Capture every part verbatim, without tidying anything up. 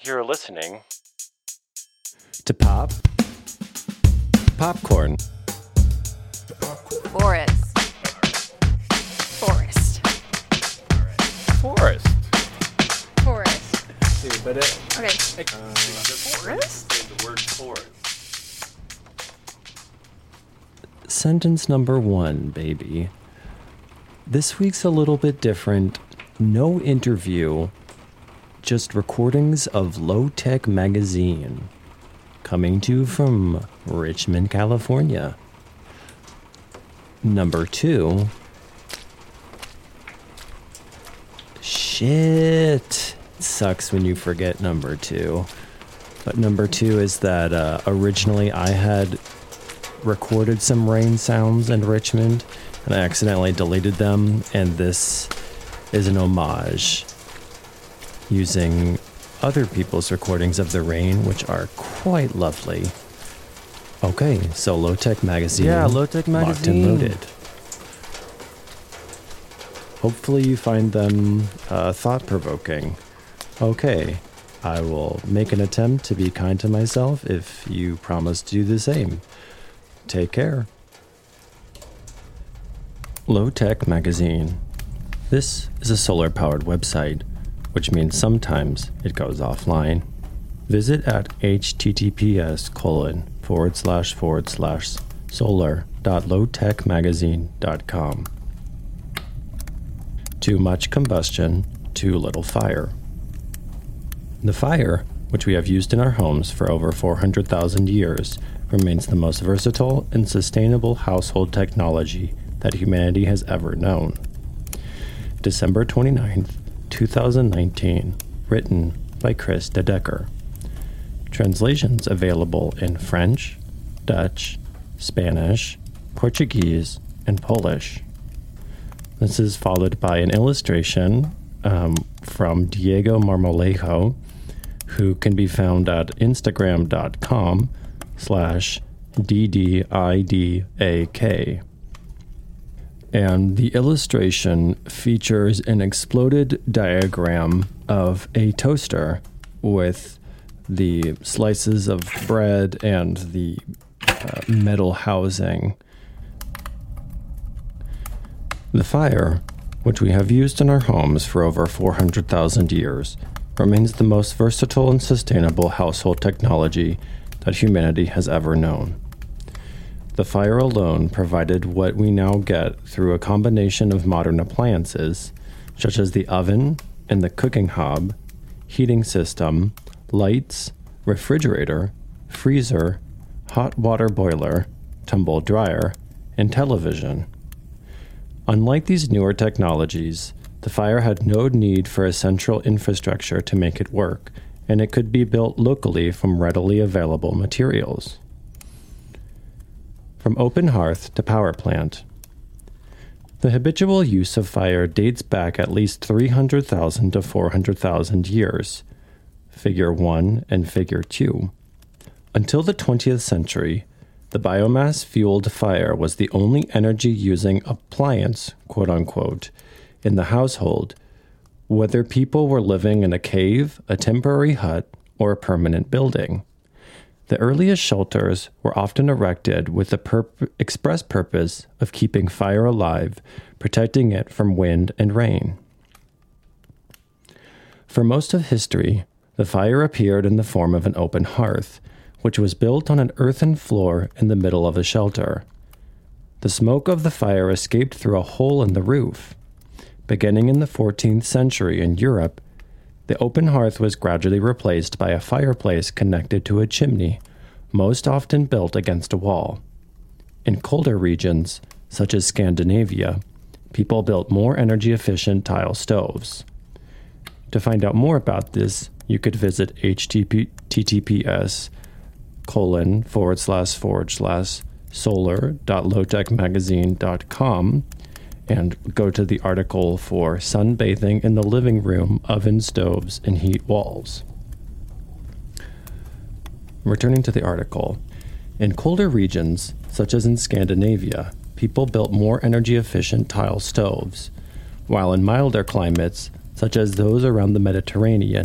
You're listening to Pop Popcorn. Forest. Forest. Forest. Forest. See, but it. Okay. Uh, Forest? The word forest. Sentence number one, baby. This week's a little bit different. No interview, just recordings of Low Tech Magazine, coming to you from Richmond, California. Number two. Shit. It sucks when you forget number two. But number two is that uh, originally I had recorded some rain sounds in Richmond, and I accidentally deleted them, and this is an homage using other people's recordings of the rain, which are quite lovely. Okay, so Low Tech Magazine. Yeah, Low Tech Magazine. Locked and loaded. Hopefully you find them uh, thought-provoking. Okay, I will make an attempt to be kind to myself if you promise to do the same. Take care. Low Tech Magazine. This is a solar-powered website, which means sometimes it goes offline. Visit at https colon forward slash forward slash solar dot lowtechmagazine dot com. Too much combustion, too little fire. The fire, which we have used in our homes for over four hundred thousand years, remains the most versatile and sustainable household technology that humanity has ever known. December twenty-ninth, twenty nineteen, written by Chris de Decker. Translations available in French, Dutch, Spanish, Portuguese, and Polish. This is followed by an illustration um, from Diego Marmolejo, who can be found at instagram.com slash DDIDAK. And the illustration features an exploded diagram of a toaster with the slices of bread and the uh, metal housing. The fire, which we have used in our homes for over four hundred thousand years, remains the most versatile and sustainable household technology that humanity has ever known. The fire alone provided what we now get through a combination of modern appliances, such as the oven and the cooking hob, heating system, lights, refrigerator, freezer, hot water boiler, tumble dryer, and television. Unlike these newer technologies, the fire had no need for a central infrastructure to make it work, and it could be built locally from readily available materials. From open hearth to power plant. The habitual use of fire dates back at least three hundred thousand to four hundred thousand years, Figure one and Figure two. Until the twentieth century, the biomass-fueled fire was the only energy-using appliance, quote-unquote, in the household, whether people were living in a cave, a temporary hut, or a permanent building. The earliest shelters were often erected with the purp- express purpose of keeping fire alive, protecting it from wind and rain. For most of history, the fire appeared in the form of an open hearth, which was built on an earthen floor in the middle of a shelter. The smoke of the fire escaped through a hole in the roof. Beginning in the fourteenth century in Europe, the open hearth was gradually replaced by a fireplace connected to a chimney, most often built against a wall. In colder regions, such as Scandinavia, people built more energy-efficient tile stoves. To find out more about this, you could visit https colon forward slash forward slash solar dot lowtechmagazine dot com and go to the article for sunbathing in the living room, oven stoves, and heat walls. Returning to the article, in colder regions, such as in Scandinavia, people built more energy-efficient tile stoves, while in milder climates, such as those around the Mediterranean,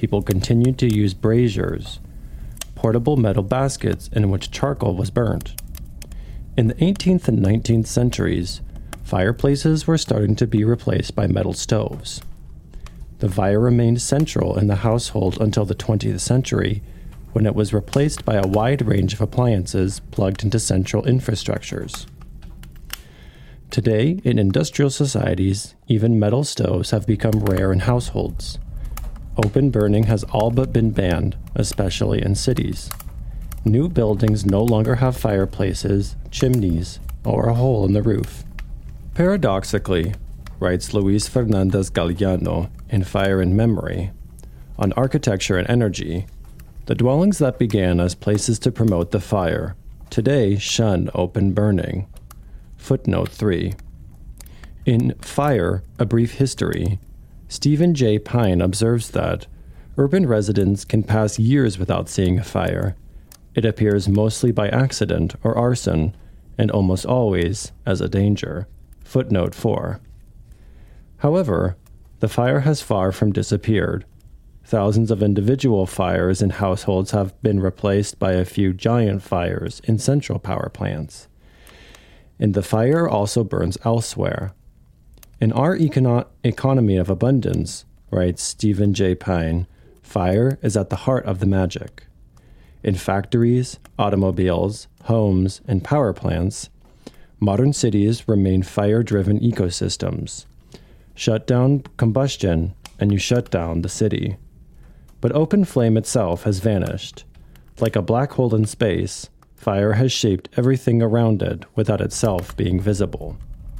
people continued to use braziers, portable metal baskets in which charcoal was burnt. In the eighteenth and nineteenth centuries, fireplaces were starting to be replaced by metal stoves. The fire remained central in the household until the twentieth century, when it was replaced by a wide range of appliances plugged into central infrastructures. Today, in industrial societies, even metal stoves have become rare in households. Open burning has all but been banned, especially in cities. New buildings no longer have fireplaces, chimneys, or a hole in the roof. Paradoxically, writes Luis Fernandez Galeano in Fire and Memory, on architecture and energy, the dwellings that began as places to promote the fire today shun open burning. Footnote three. In Fire, A Brief History, Stephen J. Pine observes that urban residents can pass years without seeing a fire. It appears mostly by accident or arson, and almost always as a danger. Footnote four. However, the fire has far from disappeared. Thousands of individual fires in households have been replaced by a few giant fires in central power plants. And the fire also burns elsewhere. In our econo- economy of abundance, writes Stephen J. Pine, fire is at the heart of the magic. In factories, automobiles, homes, and power plants, modern cities remain fire-driven ecosystems. Shut down combustion, and you shut down the city. But open flame itself has vanished. Like a black hole in space, fire has shaped everything around it without itself being visible.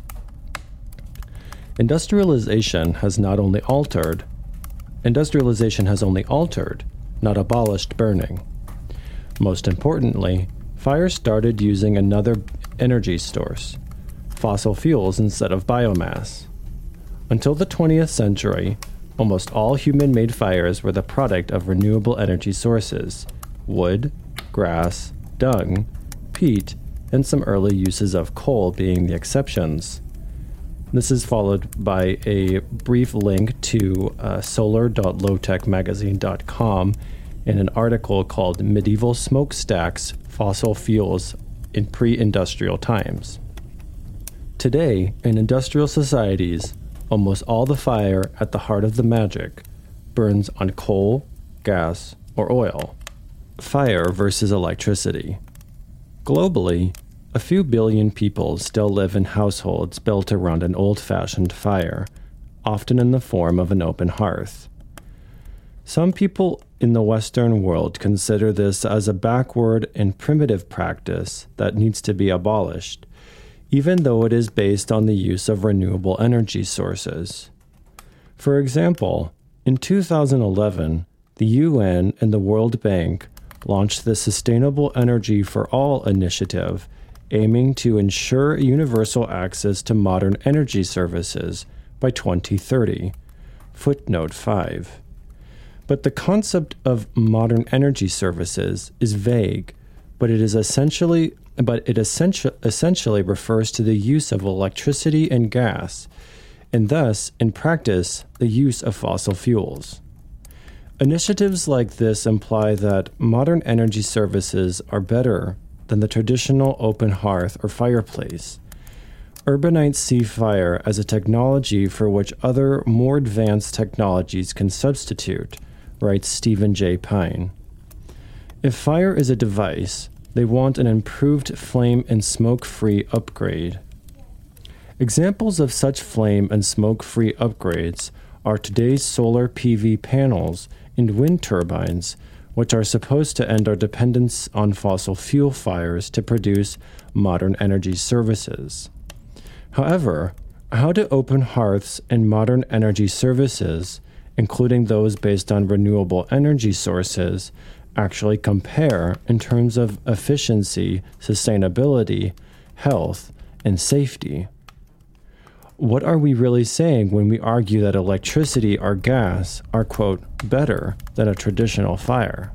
Industrialization has not only altered, industrialization has only altered, not abolished burning. Most importantly, fire started using another energy source, fossil fuels instead of biomass. Until the twentieth century, almost all human-made fires were the product of renewable energy sources: wood, grass, dung, peat, and some early uses of coal being the exceptions. This is followed by a brief link to uh, solar dot low tech magazine dot com and an article called Medieval Smokestacks, Fossil Fuels in Pre-Industrial Times. Today, in industrial societies, almost all the fire at the heart of the magic burns on coal, gas, or oil. Fire versus electricity. Globally, a few billion people still live in households built around an old-fashioned fire, often in the form of an open hearth. Some people in the Western world consider this as a backward and primitive practice that needs to be abolished, even though it is based on the use of renewable energy sources. For example, in two thousand eleven, the U N and the World Bank launched the Sustainable Energy for All initiative, aiming to ensure universal access to modern energy services by twenty thirty. Footnote five. But the concept of modern energy services is vague, but it is essentially but it essentially, essentially refers to the use of electricity and gas, and thus, in practice, the use of fossil fuels. Initiatives like this imply that modern energy services are better than the traditional open hearth or fireplace. Urbanites see fire as a technology for which other, more advanced technologies can substitute, writes Stephen J. Pine. If fire is a device, they want an improved flame and smoke-free upgrade. Examples of such flame and smoke-free upgrades are today's solar P V panels and wind turbines, which are supposed to end our dependence on fossil fuel fires to produce modern energy services. However, how do open hearths and modern energy services, including those based on renewable energy sources, actually compare in terms of efficiency, sustainability, health, and safety? What are we really saying when we argue that electricity or gas are, quote, better than a traditional fire?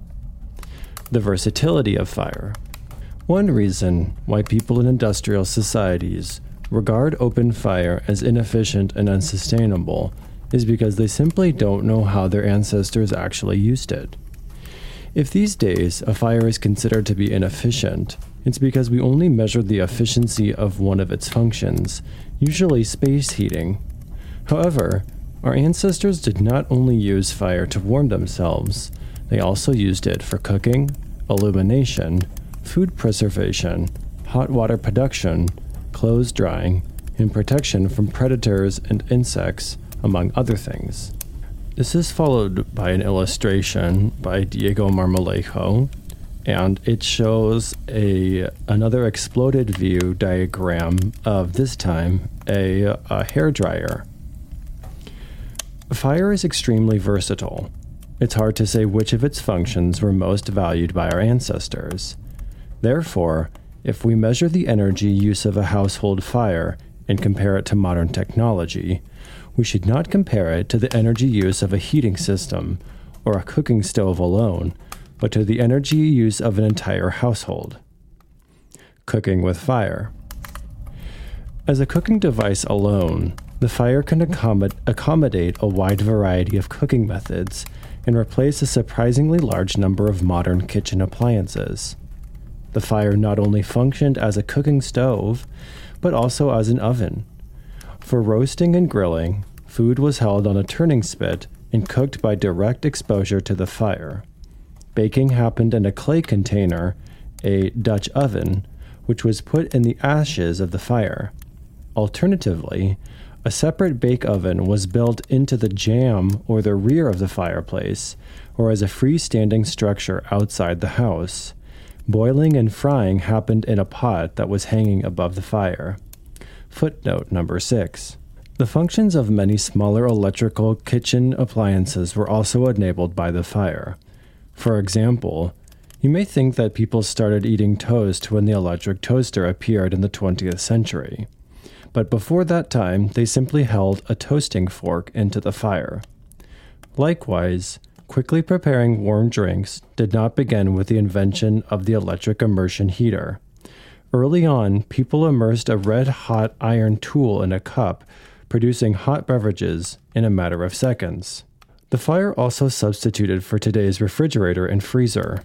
The versatility of fire. One reason why people in industrial societies regard open fire as inefficient and unsustainable is because they simply don't know how their ancestors actually used it. If these days a fire is considered to be inefficient, it's because we only measured the efficiency of one of its functions, usually space heating. However, our ancestors did not only use fire to warm themselves, they also used it for cooking, illumination, food preservation, hot water production, clothes drying, and protection from predators and insects, among other things. This is followed by an illustration by Diego Marmolejo, and it shows a another exploded view diagram of, this time, a, a hairdryer. Fire is extremely versatile. It's hard to say which of its functions were most valued by our ancestors. Therefore, if we measure the energy use of a household fire and compare it to modern technology, we should not compare it to the energy use of a heating system or a cooking stove alone, but to the energy use of an entire household. Cooking with fire. As a cooking device alone, the fire can accommod- accommodate a wide variety of cooking methods and replace a surprisingly large number of modern kitchen appliances. The fire not only functioned as a cooking stove, but also as an oven. For roasting and grilling, food was held on a turning spit and cooked by direct exposure to the fire. Baking happened in a clay container, a Dutch oven, which was put in the ashes of the fire. Alternatively, a separate bake oven was built into the jamb or the rear of the fireplace, or as a freestanding structure outside the house. Boiling and frying happened in a pot that was hanging above the fire. Footnote number six. The functions of many smaller electrical kitchen appliances were also enabled by the fire. For example, you may think that people started eating toast when the electric toaster appeared in the twentieth century. But before that time, they simply held a toasting fork into the fire. Likewise, quickly preparing warm drinks did not begin with the invention of the electric immersion heater. Early on, people immersed a red-hot iron tool in a cup, producing hot beverages in a matter of seconds. The fire also substituted for today's refrigerator and freezer.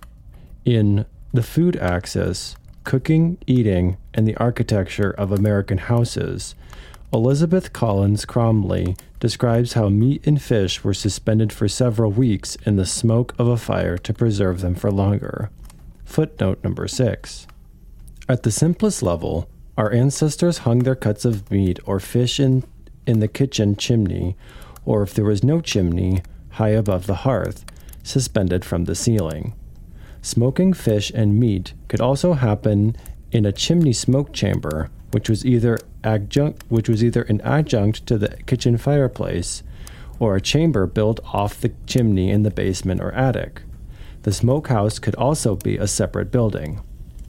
In The Food Axis, Cooking, Eating, and the Architecture of American Houses, Elizabeth Collins Cromley describes how meat and fish were suspended for several weeks in the smoke of a fire to preserve them for longer. Footnote number six. At the simplest level, our ancestors hung their cuts of meat or fish in, in the kitchen chimney, or if there was no chimney, high above the hearth, suspended from the ceiling. Smoking fish and meat could also happen in a chimney smoke chamber, which was either adjunct, which was either an adjunct to the kitchen fireplace, or a chamber built off the chimney in the basement or attic. The smokehouse could also be a separate building.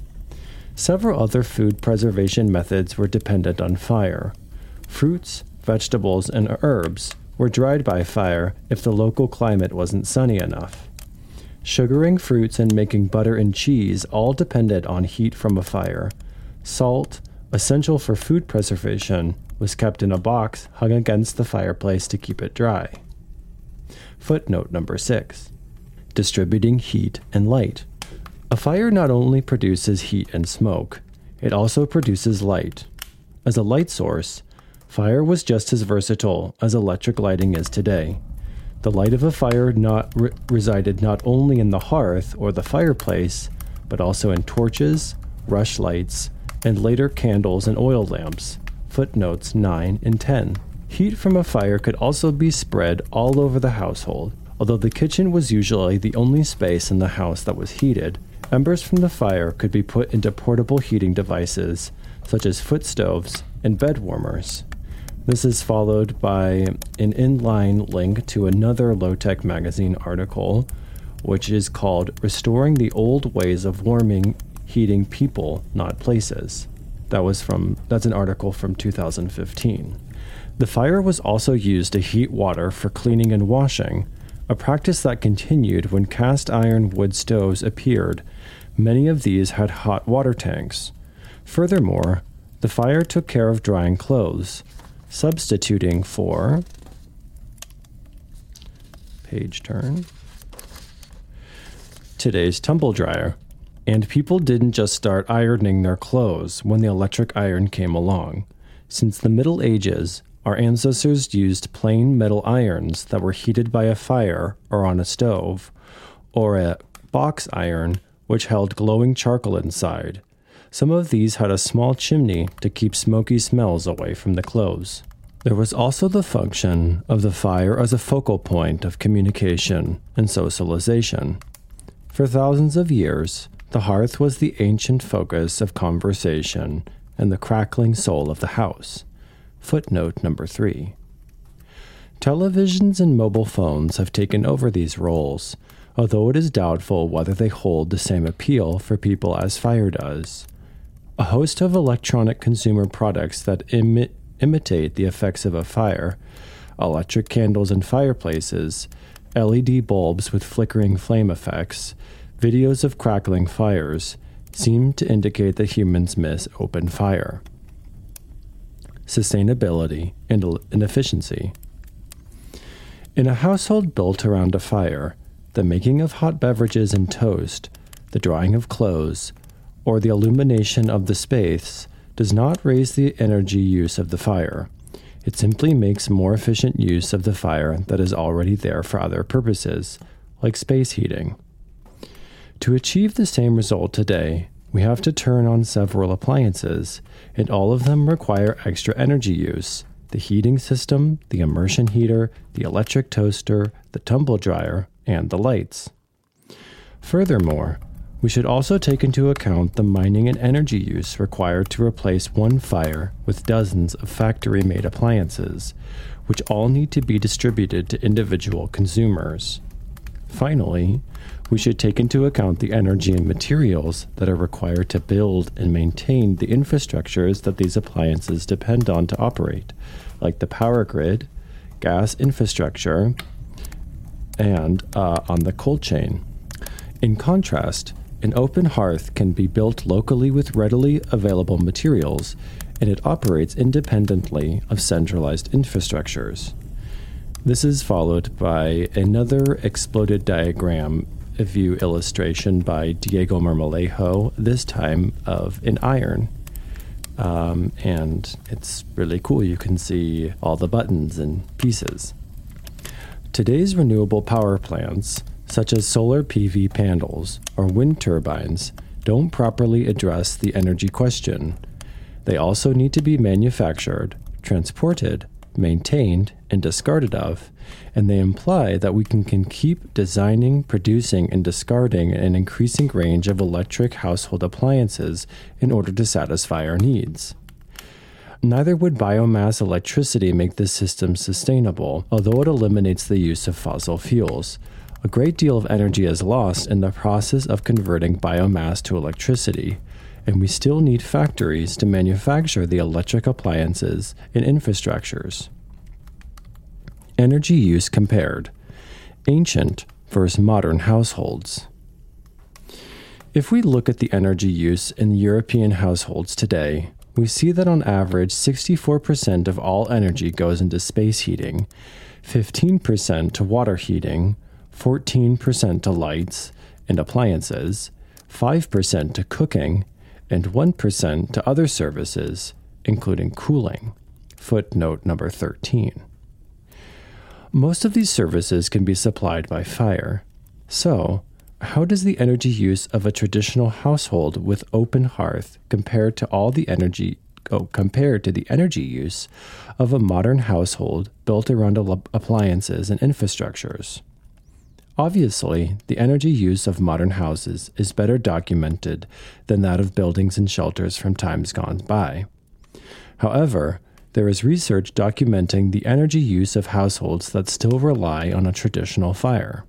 Several other food preservation methods were dependent on fire. Fruits, vegetables, and herbs were dried by fire if the local climate wasn't sunny enough. Sugaring fruits and making butter and cheese all depended on heat from a fire. Salt, essential for food preservation, was kept in a box hung against the fireplace to keep it dry. Footnote number six. Distributing heat and light. A fire not only produces heat and smoke, it also produces light. As a light source, fire was just as versatile as electric lighting is today. The light of a fire not re- resided not only in the hearth or the fireplace, but also in torches, rushlights, and later candles and oil lamps. Footnotes nine and ten. Heat from a fire could also be spread all over the household. Although the kitchen was usually the only space in the house that was heated, embers from the fire could be put into portable heating devices, such as foot stoves and bed warmers. This is followed by an inline link to another Low-Tech magazine article, which is called Restoring the Old Ways of Warming, Heating People, Not Places. That was from, that's an article from two thousand fifteen. The fire was also used to heat water for cleaning and washing, a practice that continued when cast iron wood stoves appeared. Many of these had hot water tanks. Furthermore, the fire took care of drying clothes, substituting for Page turn. Today's tumble dryer. And people didn't just start ironing their clothes when the electric iron came along. Since the Middle Ages, our ancestors used plain metal irons that were heated by a fire or on a stove, or a box iron which held glowing charcoal inside. Some of these had a small chimney to keep smoky smells away from the clothes. There was also the function of the fire as a focal point of communication and socialization. For thousands of years, the hearth was the ancient focus of conversation and the crackling soul of the house. Footnote number three. Televisions and mobile phones have taken over these roles, although it is doubtful whether they hold the same appeal for people as fire does. A host of electronic consumer products that imi- imitate the effects of a fire, electric candles in fireplaces, L E D bulbs with flickering flame effects, videos of crackling fires, seem to indicate that humans miss open fire. Sustainability and efficiency. In a household built around a fire, the making of hot beverages and toast, the drying of clothes, or the illumination of the space does not raise the energy use of the fire. It simply makes more efficient use of the fire that is already there for other purposes, like space heating. To achieve the same result today, we have to turn on several appliances, and all of them require extra energy use. The heating system, the immersion heater, the electric toaster, the tumble dryer, and the lights. Furthermore, we should also take into account the mining and energy use required to replace one fire with dozens of factory-made appliances, which all need to be distributed to individual consumers. Finally, we should take into account the energy and materials that are required to build and maintain the infrastructures that these appliances depend on to operate, like the power grid, gas infrastructure, and uh, on the cold chain. In contrast, an open hearth can be built locally with readily available materials, and it operates independently of centralized infrastructures. This is followed by another exploded diagram view illustration by Diego Marmolejo, this time of an iron. Um, and it's really cool. You can see all the buttons and pieces. Today's renewable power plants, such as solar P V panels or wind turbines, don't properly address the energy question. They also need to be manufactured, transported, maintained, and discarded of, and they imply that we can, can keep designing, producing, and discarding an increasing range of electric household appliances in order to satisfy our needs. Neither would biomass electricity make this system sustainable, although it eliminates the use of fossil fuels. A great deal of energy is lost in the process of converting biomass to electricity, and we still need factories to manufacture the electric appliances and infrastructures. Energy use compared. Ancient versus modern households. If we look at the energy use in European households today, we see that on average sixty-four percent of all energy goes into space heating, fifteen percent to water heating, fourteen percent to lights and appliances, five percent to cooking, and one percent to other services, including cooling. Footnote number thirteen. Most of these services can be supplied by fire. So, how does the energy use of a traditional household with open hearth compare to all the energy oh, compared to the energy use of a modern household built around appliances and infrastructures? Obviously, the energy use of modern houses is better documented than that of buildings and shelters from times gone by. However, there is research documenting the energy use of households that still rely on a traditional fire.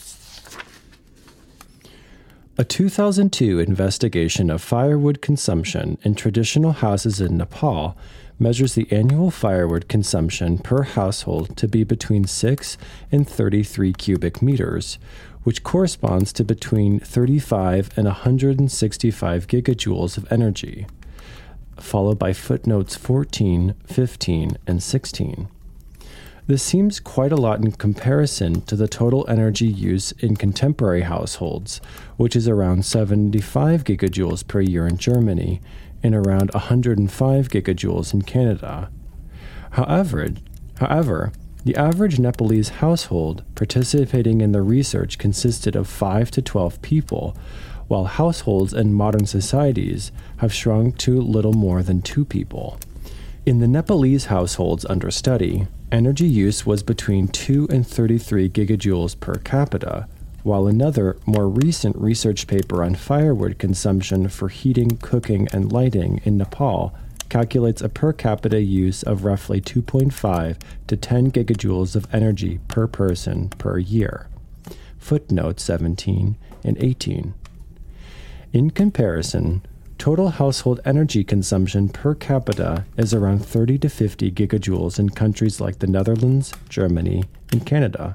A two thousand two investigation of firewood consumption in traditional houses in Nepal measures the annual firewood consumption per household to be between six and thirty-three cubic meters, which corresponds to between thirty-five and one hundred sixty-five gigajoules of energy, followed by footnotes fourteen, fifteen, and sixteen. This seems quite a lot in comparison to the total energy use in contemporary households, which is around seventy-five gigajoules per year in Germany and around one hundred five gigajoules in Canada. However, however, the average Nepalese household participating in the research consisted of five to twelve people, while households in modern societies have shrunk to little more than two people. In the Nepalese households under study, energy use was between two and thirty-three gigajoules per capita, while another, more recent research paper on firewood consumption for heating, cooking, and lighting in Nepal calculates a per capita use of roughly two point five to ten gigajoules of energy per person per year. Footnotes seventeen and eighteen. In comparison, total household energy consumption per capita is around thirty to fifty gigajoules in countries like the Netherlands, Germany, and Canada.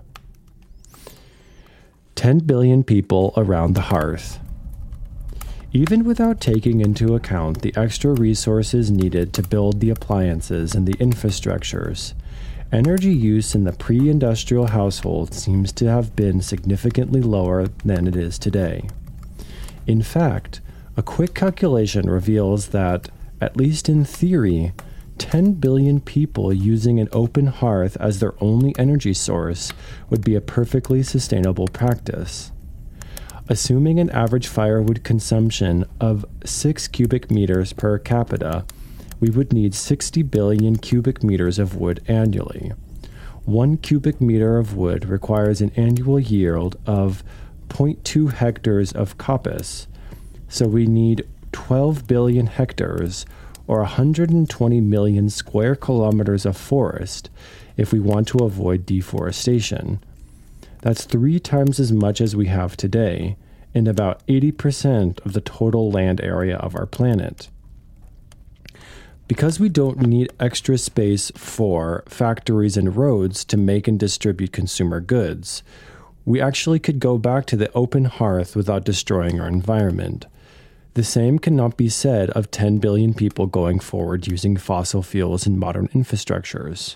ten billion people around the hearth. Even without taking into account the extra resources needed to build the appliances and the infrastructures, energy use in the pre-industrial household seems to have been significantly lower than it is today. In fact, a quick calculation reveals that, at least in theory, ten billion people using an open hearth as their only energy source would be a perfectly sustainable practice. Assuming an average firewood consumption of six cubic meters per capita, we would need sixty billion cubic meters of wood annually. One cubic meter of wood requires an annual yield of zero point two hectares of coppice, so we need twelve billion hectares, or one hundred twenty million square kilometers of forest, if we want to avoid deforestation. That's three times as much as we have today, and about eighty percent of the total land area of our planet. Because we don't need extra space for factories and roads to make and distribute consumer goods, we actually could go back to the open hearth without destroying our environment. The same cannot be said of ten billion people going forward using fossil fuels in modern infrastructures.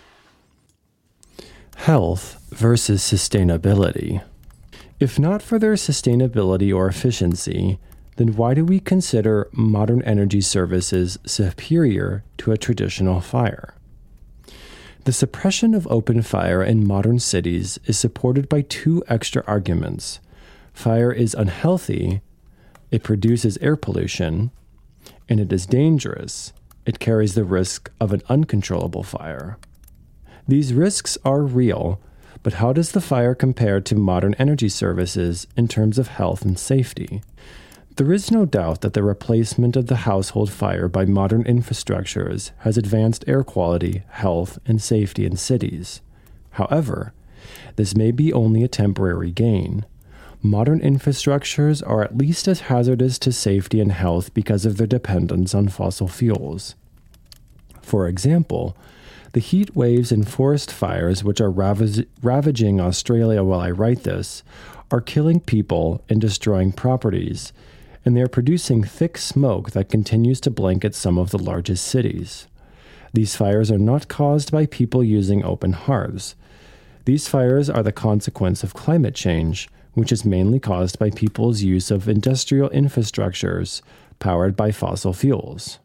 Health versus sustainability. If not for their sustainability or efficiency, then why do we consider modern energy services superior to a traditional fire? The suppression of open fire in modern cities is supported by two extra arguments. Fire is unhealthy, it produces air pollution, and it is dangerous, it carries the risk of an uncontrollable fire. These risks are real, but how does the fire compare to modern energy services in terms of health and safety? There is no doubt that the replacement of the household fire by modern infrastructures has advanced air quality, health, and safety in cities. However, this may be only a temporary gain. Modern infrastructures are at least as hazardous to safety and health because of their dependence on fossil fuels. For example, the heat waves and forest fires which are ravag- ravaging Australia while I write this are killing people and destroying properties, and they are producing thick smoke that continues to blanket some of the largest cities. These fires are not caused by people using open hearths. These fires are the consequence of climate change, which is mainly caused by people's use of industrial infrastructures powered by fossil fuels.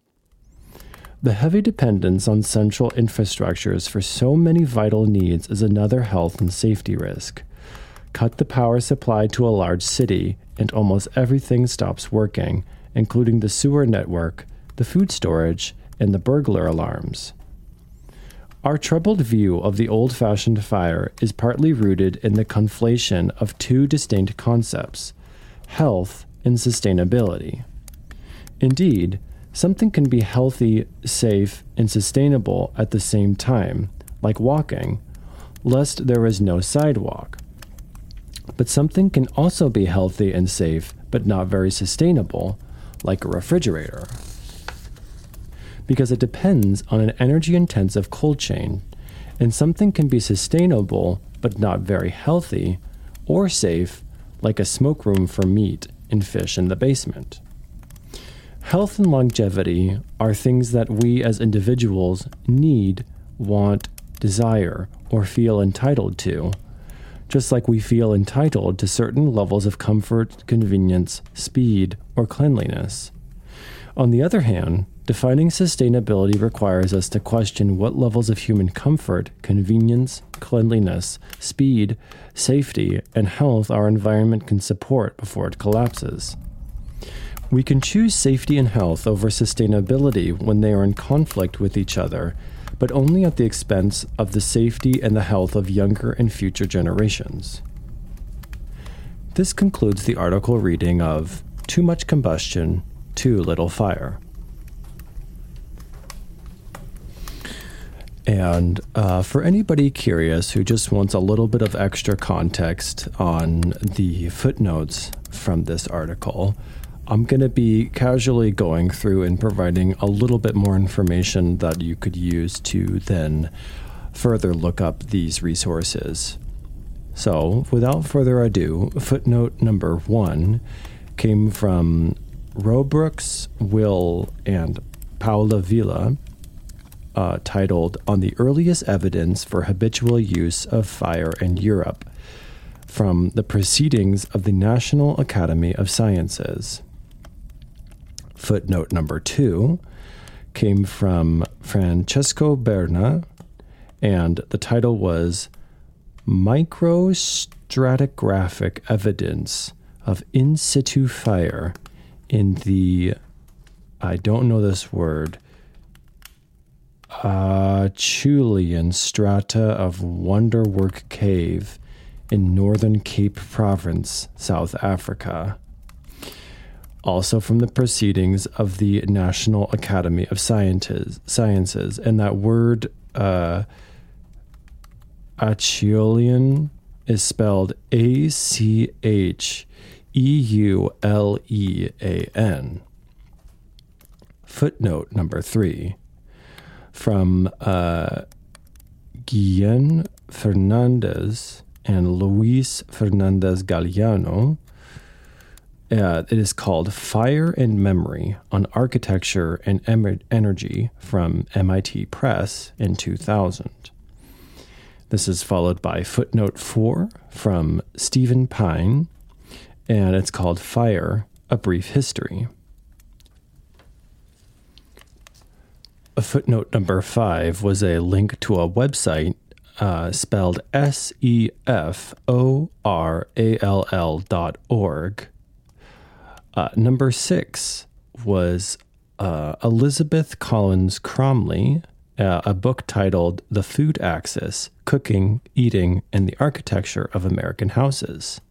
The heavy dependence on central infrastructures for so many vital needs is another health and safety risk. Cut the power supply to a large city, and almost everything stops working, including the sewer network, the food storage, and the burglar alarms. Our troubled view of the old-fashioned fire is partly rooted in the conflation of two distinct concepts, health and sustainability. Indeed, something can be healthy, safe, and sustainable at the same time, like walking, lest there is no sidewalk. But something can also be healthy and safe, but not very sustainable, like a refrigerator. Because it depends on an energy-intensive cold chain, and something can be sustainable, but not very healthy, or safe, like a smoke room for meat and fish in the basement. Health and longevity are things that we as individuals need, want, desire, or feel entitled to, just like we feel entitled to certain levels of comfort, convenience, speed, or cleanliness. On the other hand, defining sustainability requires us to question what levels of human comfort, convenience, cleanliness, speed, safety, and health our environment can support before it collapses. We can choose safety and health over sustainability when they are in conflict with each other, but only at the expense of the safety and the health of younger and future generations. This concludes the article reading of Too Much Combustion, Too Little Fire. And uh, for anybody curious who just wants a little bit of extra context on the footnotes from this article, I'm going to be casually going through and providing a little bit more information that you could use to then further look up these resources. So, without further ado, footnote number one came from Robrooks, Will, and Paula Villa, uh, titled On the Earliest Evidence for Habitual Use of Fire in Europe, from the Proceedings of the National Academy of Sciences. Footnote number two came from Francesco Berna, and the title was Microstratigraphic Evidence of In Situ Fire in the, I don't know this word, Acheulean strata of Wonderwork Cave in Northern Cape Province, South Africa. Also from the Proceedings of the National Academy of Sciences, Sciences. And that word, uh, Acheulean, is spelled A C H E U L E A N. Footnote number three, from uh, Guillen Fernandez and Luis Fernandez Galliano. Uh, it is called Fire and Memory on Architecture and em- Energy from M I T Press in two thousand. This is followed by footnote four from Stephen Pine, and it's called Fire, A Brief History. A footnote number five was a link to a website uh, spelled S E F O R A L L dot org. Uh, number six was uh, Elizabeth Collins Cromley, uh, a book titled The Food Axis, Cooking, Eating, and the Architecture of American Houses.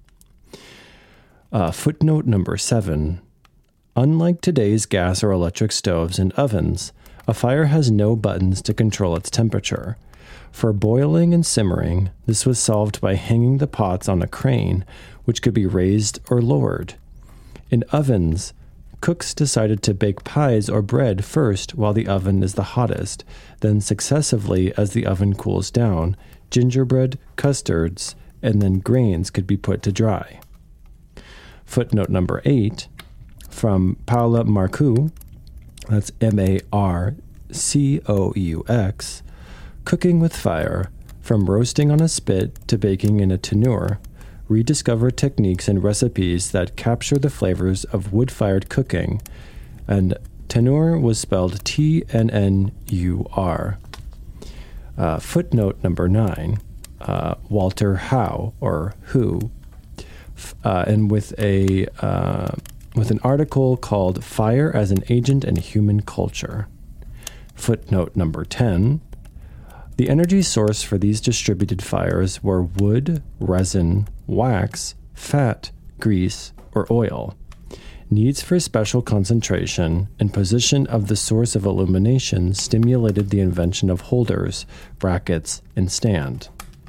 Uh, footnote number seven, unlike today's gas or electric stoves and ovens, a fire has no buttons to control its temperature. For boiling and simmering, this was solved by hanging the pots on a crane, which could be raised or lowered. In ovens, cooks decided to bake pies or bread first while the oven is the hottest, then successively as the oven cools down, gingerbread, custards, and then grains could be put to dry. Footnote number eight, from Paula Marcoux, that's M A R C O U X, Cooking with Fire, From Roasting on a Spit to Baking in a Tannour, rediscover techniques and recipes that capture the flavors of wood-fired cooking, and tannour was spelled T N N U R. Uh, footnote number nine, uh, Walter Howe, or Who, uh, and with a uh, with an article called Fire as an Agent in Human Culture. Footnote number ten, the energy source for these distributed fires were wood, resin, wax, fat, grease, or oil. Needs for special concentration and position of the source of illumination stimulated the invention of holders, brackets, and stand.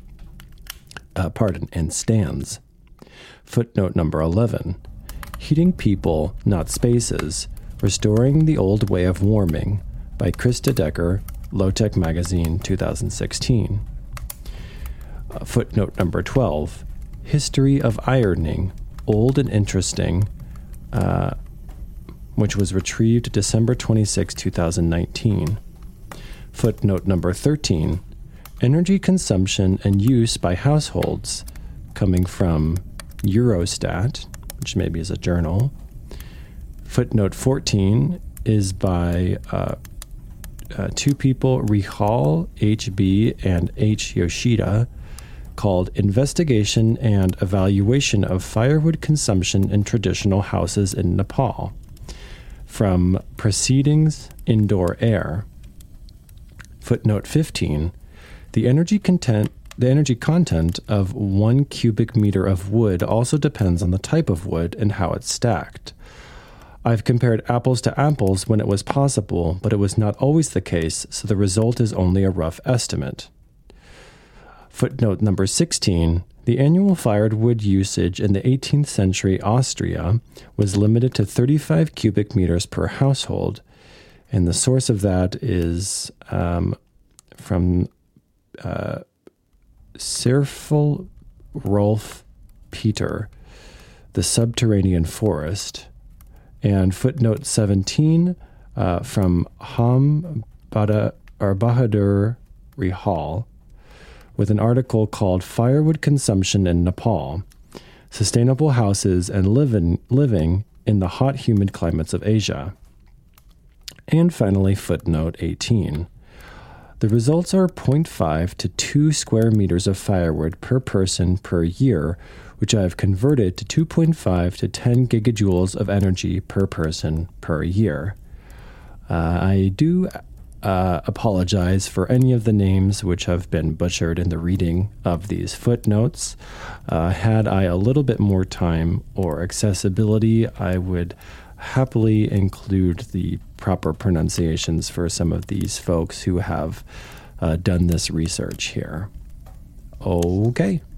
Uh, pardon, and stands. Footnote number eleven. Heating People, Not Spaces, Restoring the Old Way of Warming by Krista Decker, Low-Tech Magazine, two thousand sixteen. Uh, footnote number twelve. History of Ironing, Old and Interesting, uh, which was retrieved December twenty-sixth, two thousand nineteen. Footnote number thirteen. energy consumption and use by households, coming from Eurostat, which maybe is a journal. Footnote fourteen is by uh, uh, two people, Rihal, H B, and H. Yoshida, called Investigation and Evaluation of Firewood Consumption in Traditional Houses in Nepal, from Proceedings Indoor Air. Footnote fifteen, the energy content The energy content of one cubic meter of wood also depends on the type of wood and how it's stacked. I've compared apples to apples when it was possible, but it was not always the case, so the result is only a rough estimate. Footnote number sixteen, the annual firewood usage in the eighteenth century Austria was limited to thirty-five cubic meters per household, and the source of that is um, from uh, Serfel Rolf Peter, The Subterranean Forest, and footnote seventeen uh, from Ham Bada, or Bahadur Rihal, with an article called Firewood Consumption in Nepal, Sustainable Houses and Living, living in the Hot, Humid Climates of Asia. And finally, footnote eighteen. The results are zero point five to two square meters of firewood per person per year, which I have converted to two point five to ten gigajoules of energy per person per year. Uh, I do uh, apologize for any of the names which have been butchered in the reading of these footnotes. Uh, had I a little bit more time or accessibility, I would happily include the proper pronunciations for some of these folks who have uh, done this research here. Okay.